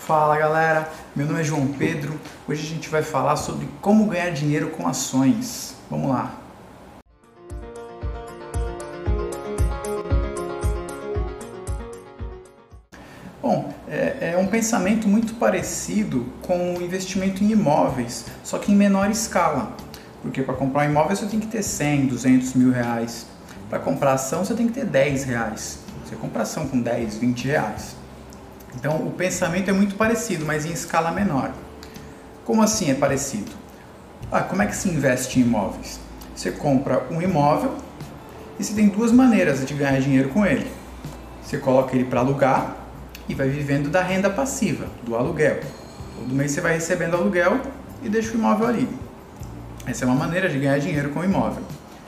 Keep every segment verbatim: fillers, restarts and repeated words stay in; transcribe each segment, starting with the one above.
Fala galera, meu nome é João Pedro. Hoje a gente vai falar sobre como ganhar dinheiro com ações. Vamos lá. Bom, é, é um pensamento muito parecido com o investimento em imóveis, só que em menor escala. Porque para comprar um imóvel você tem que ter cem, duzentos mil reais. Para comprar ação você tem que ter dez reais. Você compra ação com dez, vinte reais. Então o pensamento é muito parecido, mas em escala menor. Como assim é parecido? Ah, como é que se investe em imóveis? Você compra um imóvel e você tem duas maneiras de ganhar dinheiro com ele. Você coloca ele para alugar e vai vivendo da renda passiva, do aluguel. Todo mês você vai recebendo aluguel e deixa o imóvel ali. Essa é uma maneira de ganhar dinheiro com o imóvel.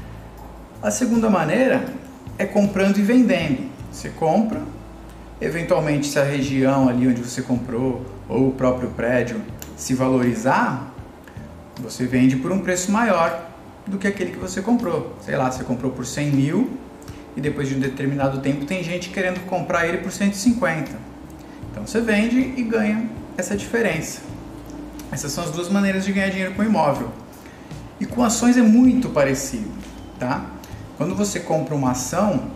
A segunda maneira é comprando e vendendo. Você compra, eventualmente se a região ali onde você comprou ou o próprio prédio se valorizar, você vende por um preço maior do que aquele que você comprou. Sei lá, você comprou por cem mil e depois de um determinado tempo tem gente querendo comprar ele por cento e cinquenta. Então você vende e ganha essa diferença. Essas são as duas maneiras de ganhar dinheiro com imóvel. E com ações é muito parecido, tá? Quando você compra uma ação,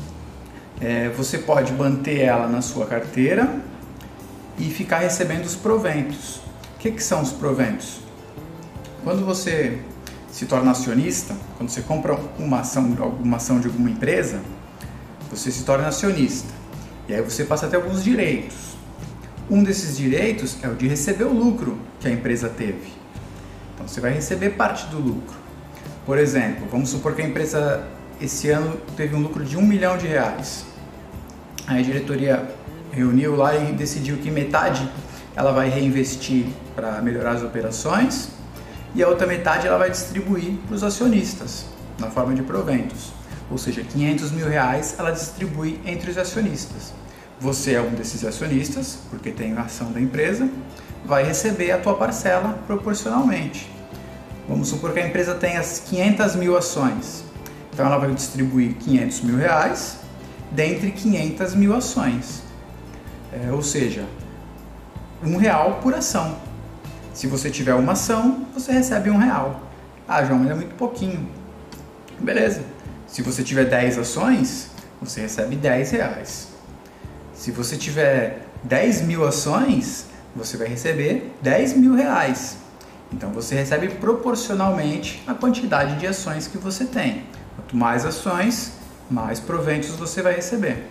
é, você pode manter ela na sua carteira e ficar recebendo os proventos. O que, que são os proventos? Quando você se torna acionista, quando você compra uma ação, alguma ação de alguma empresa, você se torna acionista. E aí você passa a ter alguns direitos. Um desses direitos é o de receber o lucro que a empresa teve. Então você vai receber parte do lucro. Por exemplo, vamos supor que a empresa esse ano teve um lucro de um milhão de reais. Aí a diretoria reuniu lá e decidiu que metade ela vai reinvestir para melhorar as operações e a outra metade ela vai distribuir para os acionistas na forma de proventos. Ou seja, quinhentos mil reais ela distribui entre os acionistas. Você é um desses acionistas, porque tem a ação da empresa, vai receber a tua parcela proporcionalmente. Vamos supor que a empresa tenha as quinhentas mil ações. Então ela vai distribuir quinhentos mil reais dentre quinhentas mil ações. É, ou seja, um real por ação. Se você tiver uma ação, você recebe um real. Ah, João, mas é muito pouquinho. Beleza. Se você tiver dez ações, você recebe dez reais. Se você tiver dez mil ações, você vai receber dez mil reais. Então você recebe proporcionalmente a quantidade de ações que você tem. Quanto mais ações, mais proventos você vai receber.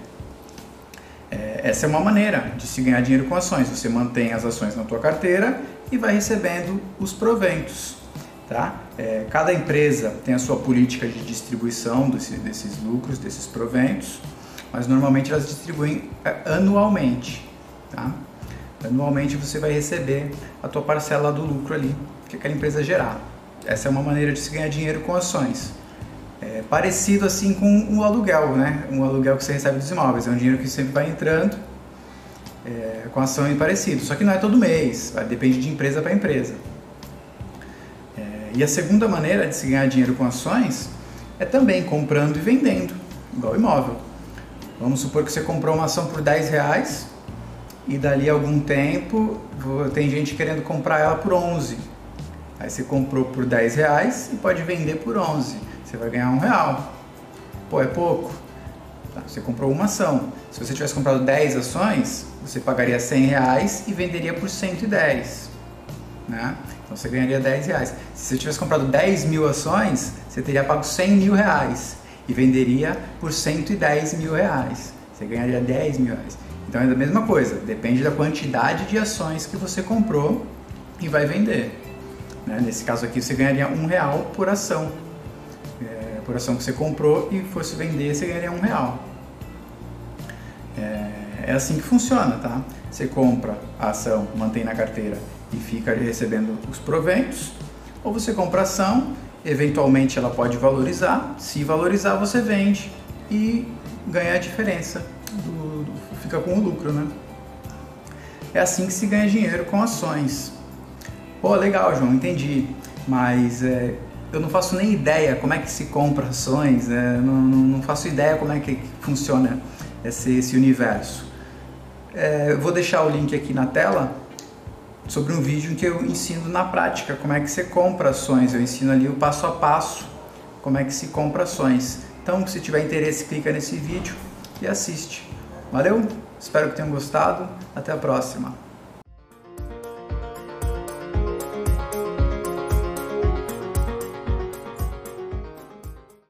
É, essa é uma maneira de se ganhar dinheiro com ações. Você mantém as ações na tua carteira e vai recebendo os proventos. Tá? É, cada empresa tem a sua política de distribuição desse, desses lucros, desses proventos, mas normalmente elas distribuem anualmente. Tá? Anualmente você vai receber a tua parcela do lucro ali que aquela empresa gerar. Essa é uma maneira de se ganhar dinheiro com ações. É parecido assim com o aluguel, né? Um aluguel que você recebe dos imóveis. É um dinheiro que sempre vai entrando, é, com ação é parecido. Só que não é todo mês, vai, depende de empresa para empresa. É, e a segunda maneira de se ganhar dinheiro com ações é também comprando e vendendo, igual imóvel. Vamos supor que você comprou uma ação por dez reais e dali a algum tempo tem gente querendo comprar ela por onze. Aí você comprou por dez reais e pode vender por onze. Você vai ganhar um real. Pô, é pouco. Tá, você comprou uma ação. Se você tivesse comprado dez ações, você pagaria cem reais e venderia por cento e dez. Né? Então você ganharia dez reais. Se você tivesse comprado dez mil ações, você teria pago cem mil reais e venderia por cento e dez mil reais. Você ganharia dez mil reais. Então é a mesma coisa. Depende da quantidade de ações que você comprou e vai vender. Né? Nesse caso aqui você ganharia um real por ação. É, por ação que você comprou e fosse vender, você ganharia um real. É, é assim que funciona, tá? Você compra a ação, mantém na carteira e fica recebendo os proventos, ou você compra a ação, eventualmente ela pode valorizar, se valorizar você vende e ganha a diferença, do, do, fica com o lucro, né? É assim que se ganha dinheiro com ações. Pô, legal, João, entendi, mas é, eu não faço nem ideia como é que se compra ações, é, não, não, não faço ideia como é que funciona esse, esse universo. É, eu vou deixar o link aqui na tela sobre um vídeo em que eu ensino na prática como é que você compra ações. Eu ensino ali o passo a passo como é que se compra ações. Então, se tiver interesse, clica nesse vídeo e assiste. Valeu? Espero que tenham gostado. Até a próxima.